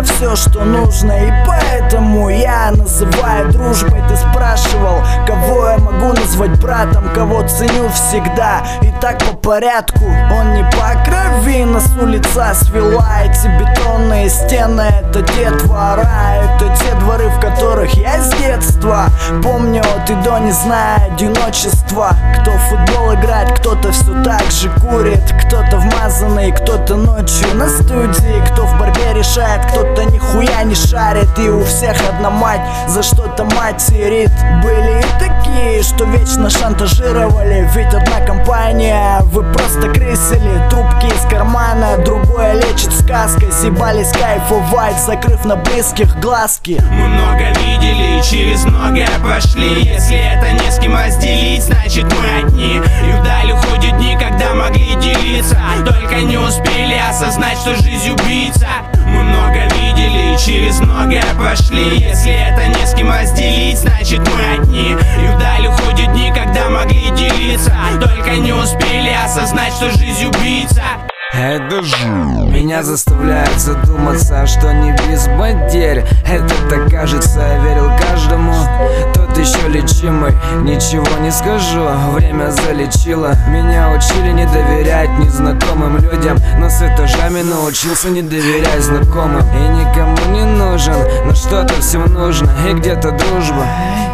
все, что нужно. И поэтому я называю дружбой. Ты спрашивал, кого я могу назвать братом, кого ценю всегда. И так по порядку. Он не по крови, нас улица свела. Эти бетонные стены, это детвора. Это те дворы, в которых я с детства помню от и до, не зная одиночества. Кто в футбол играет, кто-то все так же курит. Кто-то вмазанный, кто-то ночью на студии. Кто в борьбе решает, кто-то нихуя не шарит. И у всех одна мать, за что-то материт. Были и такие, что вечно шантажировали. Ведь одна компания, вы просто крысили. Трубки из кармана, другое лечит сказкой. Съебались кайфовать, закрыв на близких глазки. Мы много видели и через многое прошли. Если это не с кем разделить, значит мы одни. И вдаль уходят дни, когда могли делиться, только не успели осознать, что жизнь убийца. Мы много видели и через многое прошли. Если это не с кем разделить, значит мы одни. И вдаль уходят дни, когда могли делиться, только не успели осознать, что жизнь убийца. Это же меня заставляет задуматься, что не без потерь. Это так кажется, я верил каждому. Тот еще лечимый, ничего не скажу, время залечило. Меня учили не доверять незнакомым людям, но с этажами научился не доверять знакомым. И никому не нужен, но что-то всем нужно, и где-то дружба.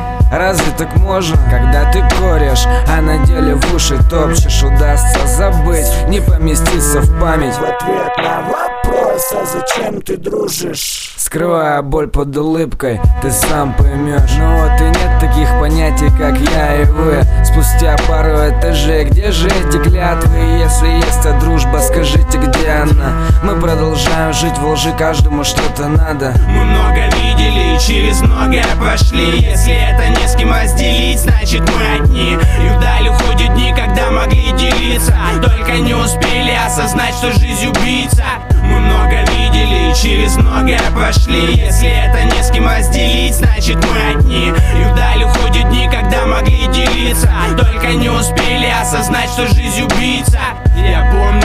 Разве так можно, когда ты корешь, а на деле в уши топчешь? Удастся забыть, не поместиться в память. В ответ на вопрос, а зачем ты дружишь? Скрывая боль под улыбкой, ты сам поймешь. Ну вот и нет таких понятий, как я и вы. Спустя пару этажей, где же эти клятвы? Если есть та дружба, скажите, где она? Мы продолжаем жить во лжи, каждому что-то надо. Мы много видели и через многое прошли. Если это не с кем разделить, значит мы одни. И вдаль уходят дни, когда могли делиться, только не успели осознать, что жизнь убийца. Мы много видели и через многое прошли. Если это не с кем разделить, значит мы одни. И вдаль уходят дни, когда могли делиться, только не успели осознать, что жизнь убийца. Я помню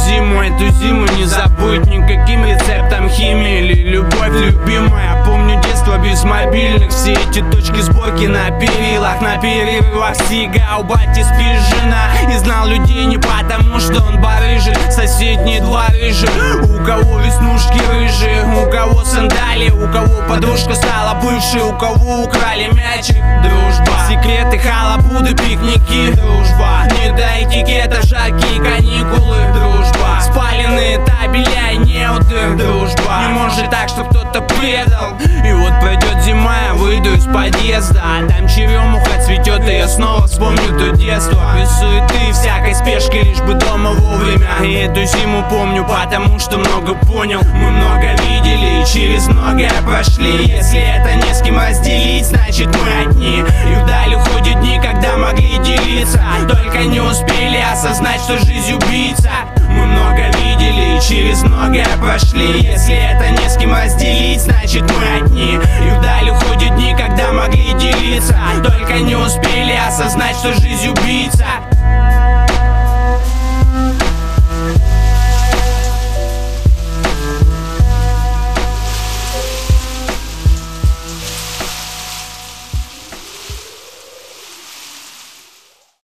эту зиму не забыть никаким рецептом химии или любовь любимая. Помню детство без мобильных, все эти точки сборки на перилах, на перерывах сига. У бати спит жена, и знал людей не потому, что он барыжит. Соседние дворы же, у кого веснушки рыжие, у кого сандали, у кого подружка стала бывшей, у кого украли мячик. Дружба, секреты, халабуды, пикники. Дружба, не до этикета, жаркие каникулы. Дружба, спаленные табеля и неуды. Дружба, не может так, что кто-то предал. И вот пройдет зима, я выйду из подъезда, а там черемуха цветет, и я снова вспомню то детство. Без суеты, всякой спешки, лишь бы дома вовремя. И эту зиму помню, потому что много понял. Мы много видели и через многое прошли. Если это не с кем разделить, значит мы одни. И вдаль уходят дни, когда могли делиться, только не успели осознать, что жизнь убийца. Мы много видели и через многое прошли. Если это не с кем разделить, значит мы одни. И вдаль уходят дни, когда могли делиться, только не успели осознать, что жизнь убийца.